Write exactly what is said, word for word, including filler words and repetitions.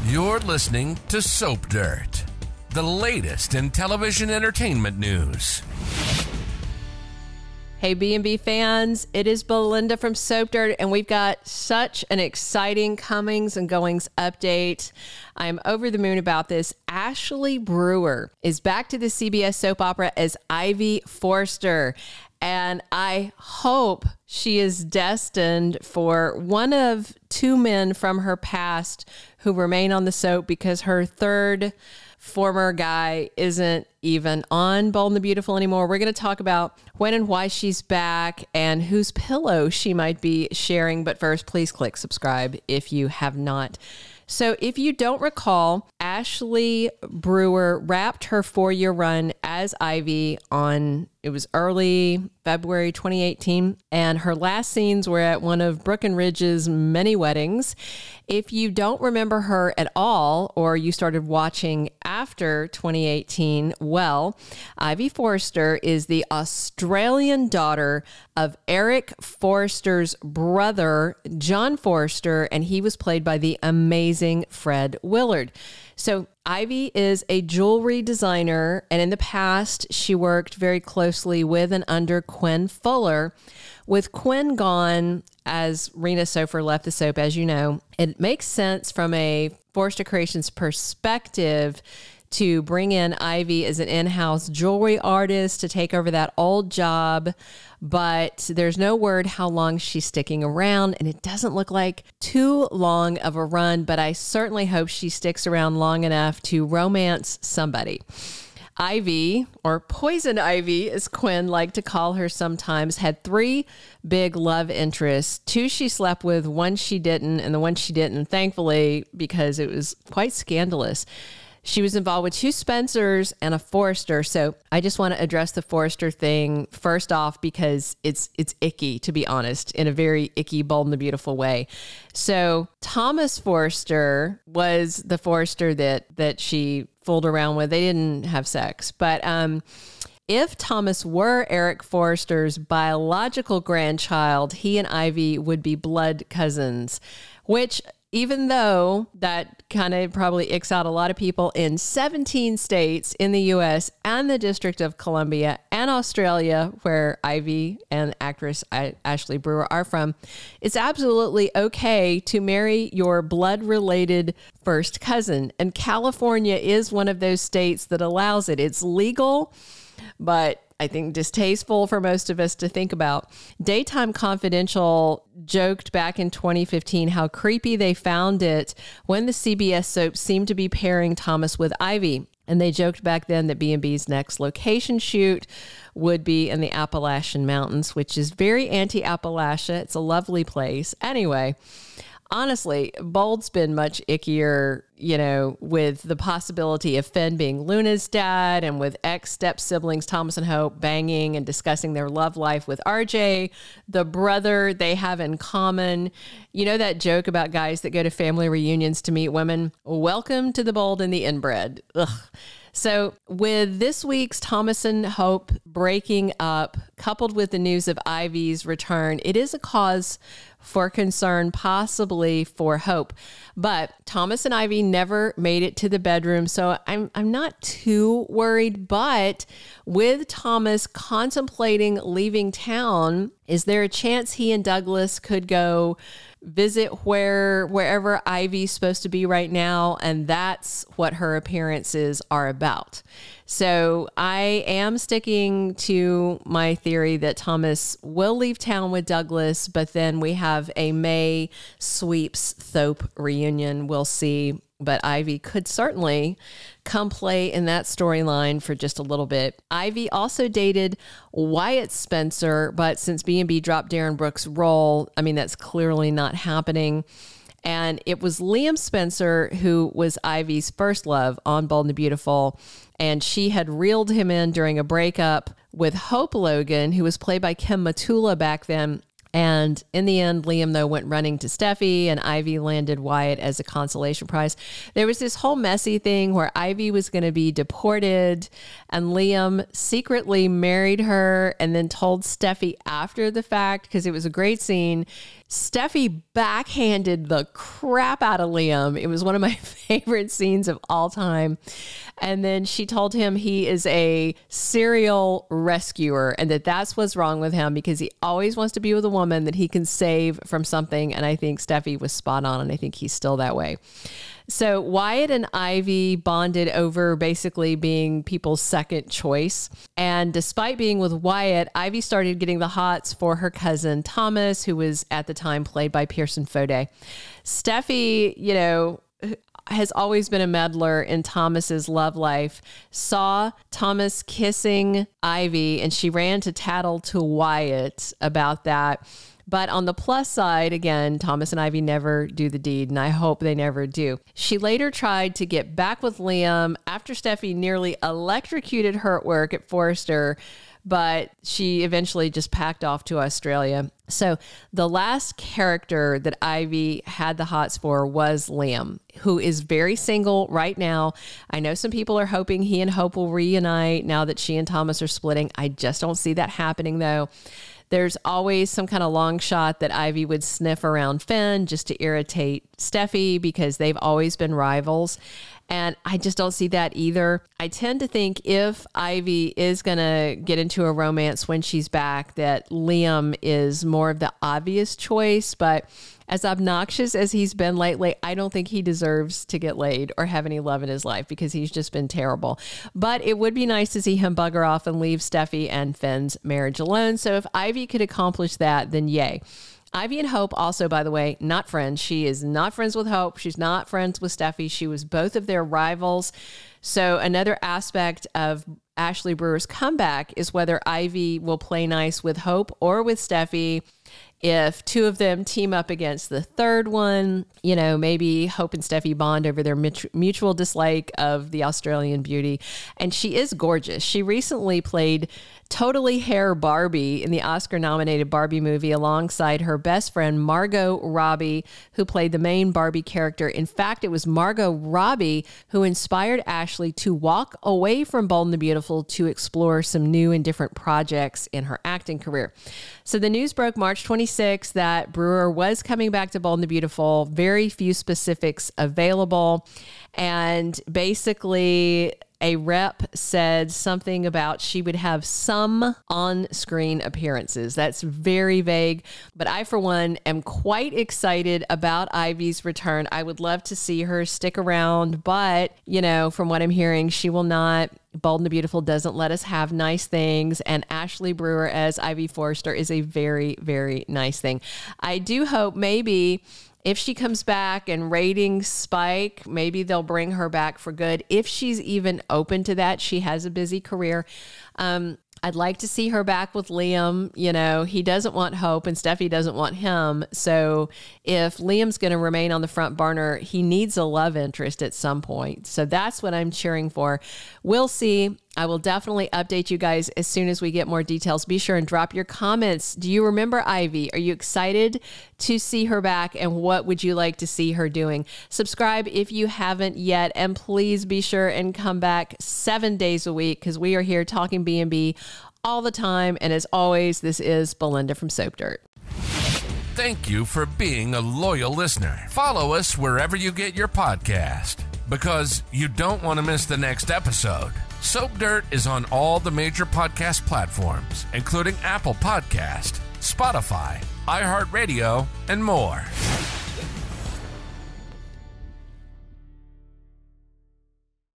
You're listening to Soap Dirt, the latest in television entertainment news. Hey, B and B fans, it is Belinda from Soap Dirt, and we've got such an exciting comings and goings update. I'm over the moon about this. Ashley Brewer is back to the C B S soap opera as Ivy Forster, and I hope she is destined for one of two men from her past who remain on the soap, because her third former guy isn't even on Bold and the Beautiful anymore. We're going to talk about when and why she's back and whose pillow she might be sharing. But first, please click subscribe if you have not. So if you don't recall, Ashley Brewer wrapped her four-year run as Ivy on, it was early February twenty eighteen, and her last scenes were at one of Breckenridge's many weddings. If you don't remember her at all, or you started watching after twenty eighteen, well, Ivy Forster is the Australian daughter of Eric Forster's brother, John Forster, and he was played by the amazing Fred Willard. So Ivy is a jewelry designer, and in the past, she worked very closely with and under Quinn Fuller. With Quinn gone, as Rena Sofer left the soap, as you know, it makes sense from a Forster Creations perspective to bring in Ivy as an in-house jewelry artist to take over that old job. But there's no word how long she's sticking around, and it doesn't look like too long of a run, but I certainly hope she sticks around long enough to romance somebody. Ivy, or Poison Ivy, as Quinn liked to call her sometimes, had three big love interests. Two she slept with, one she didn't, and the one she didn't, thankfully, because it was quite scandalous. She was involved with two Spencers and a Forster. So I just want to address the Forster thing first off, because it's it's icky, to be honest, in a very icky, Bold and the Beautiful way. So Thomas Forster was the Forster that that she fooled around with. They didn't have sex. But um, if Thomas were Eric Forster's biological grandchild, he and Ivy would be blood cousins, which, even though that kind of probably icks out a lot of people in seventeen states in the U S and the District of Columbia and Australia, where Ivy and actress Ashley Brewer are from, it's absolutely okay to marry your blood-related first cousin. And California is one of those states that allows it. It's legal, but I think distasteful for most of us to think about. Daytime Confidential joked back in twenty fifteen how creepy they found it when the C B S soap seemed to be pairing Thomas with Ivy. And they joked back then that B and B's next location shoot would be in the Appalachian Mountains, which is very anti-Appalachia. It's a lovely place. Anyway, honestly, Bold's been much ickier, you know, with the possibility of Finn being Luna's dad, and with ex-step siblings Thomas and Hope banging and discussing their love life with R J, the brother they have in common. You know that joke about guys that go to family reunions to meet women? Welcome to the Bold and the Inbred. Ugh. So with this week's Thomas and Hope breaking up, coupled with the news of Ivy's return, it is a cause for concern, possibly for hope. But Thomas and Ivy never made it to the bedroom, so I'm I'm not too worried. But with Thomas contemplating leaving town, is there a chance he and Douglas could go visit where wherever Ivy's supposed to be right now? And that's what her appearances are about. So I am sticking to my theory that Thomas will leave town with Douglas, but then we have a May sweeps Thope reunion. We'll see. But Ivy could certainly come play in that storyline for just a little bit. Ivy also dated Wyatt Spencer, but since B and B dropped Darren Brooks' role, I mean, that's clearly not happening. And it was Liam Spencer who was Ivy's first love on Bold and the Beautiful. And she had reeled him in during a breakup with Hope Logan, who was played by Kim Matula back then. And in the end, Liam, though, went running to Steffi, and Ivy landed Wyatt as a consolation prize. There was this whole messy thing where Ivy was going to be deported, and Liam secretly married her and then told Steffi after the fact, because it was a great scene. Steffi backhanded the crap out of Liam. It was one of my favorite scenes of all time. And then she told him he is a serial rescuer and that that's what's wrong with him because he always wants to be with a woman that he can save from something. And I think Steffi was spot on, and I think he's still that way. So Wyatt and Ivy bonded over basically being people's second choice. And despite being with Wyatt, Ivy started getting the hots for her cousin Thomas, who was at the time played by Pearson Fode. Steffi, you know, has always been a meddler in Thomas's love life, saw Thomas kissing Ivy, and she ran to tattle to Wyatt about that. But on the plus side, again, Thomas and Ivy never do the deed, and I hope they never do. She later tried to get back with Liam after Steffi nearly electrocuted her at work at Forrester, but she eventually just packed off to Australia. So the last character that Ivy had the hots for was Liam, who is very single right now. I know some people are hoping he and Hope will reunite now that she and Thomas are splitting. I just don't see that happening, though. There's always some kind of long shot that Ivy would sniff around Finn just to irritate Steffi because they've always been rivals. And I just don't see that either. I tend to think if Ivy is going to get into a romance when she's back, that Liam is more of the obvious choice. But as obnoxious as he's been lately, I don't think he deserves to get laid or have any love in his life because he's just been terrible. But it would be nice to see him bugger off and leave Steffi and Finn's marriage alone. So if Ivy could accomplish that, then yay. Ivy and Hope also, by the way, not friends. She is not friends with Hope. She's not friends with Steffi. She was both of their rivals. So another aspect of Ashley Brewer's comeback is whether Ivy will play nice with Hope or with Steffi. If two of them team up against the third one, you know, maybe Hope and Steffi bond over their mutual dislike of the Australian beauty. And she is gorgeous. She recently played Totally Hair Barbie in the Oscar-nominated Barbie movie alongside her best friend, Margot Robbie, who played the main Barbie character. In fact, it was Margot Robbie who inspired Ashley to walk away from Bold and the Beautiful to explore some new and different projects in her acting career. So the news broke March twenty-sixth that Brewer was coming back to Bold and the Beautiful. Very few specifics available. And basically, a rep said something about she would have some on-screen appearances. That's very vague, but I, for one, am quite excited about Ivy's return. I would love to see her stick around, but, you know, from what I'm hearing, she will not. Bold and the Beautiful doesn't let us have nice things, and Ashley Brewer as Ivy Forrester is a very, very nice thing. I do hope maybe if she comes back and ratings spike, maybe they'll bring her back for good. If she's even open to that, she has a busy career. Um, I'd like to see her back with Liam. You know, he doesn't want Hope and Steffi doesn't want him. So if Liam's going to remain on the front burner, he needs a love interest at some point. So that's what I'm cheering for. We'll see. I will definitely update you guys as soon as we get more details. Be sure and drop your comments. Do you remember Ivy? Are you excited to see her back? And what would you like to see her doing? Subscribe if you haven't yet. And please be sure and come back seven days a week because we are here talking B and B all the time. And as always, this is Belinda from Soap Dirt. Thank you for being a loyal listener. Follow us wherever you get your podcast because you don't want to miss the next episode. Soap Dirt is on all the major podcast platforms, including Apple Podcast, Spotify, iHeartRadio, and more.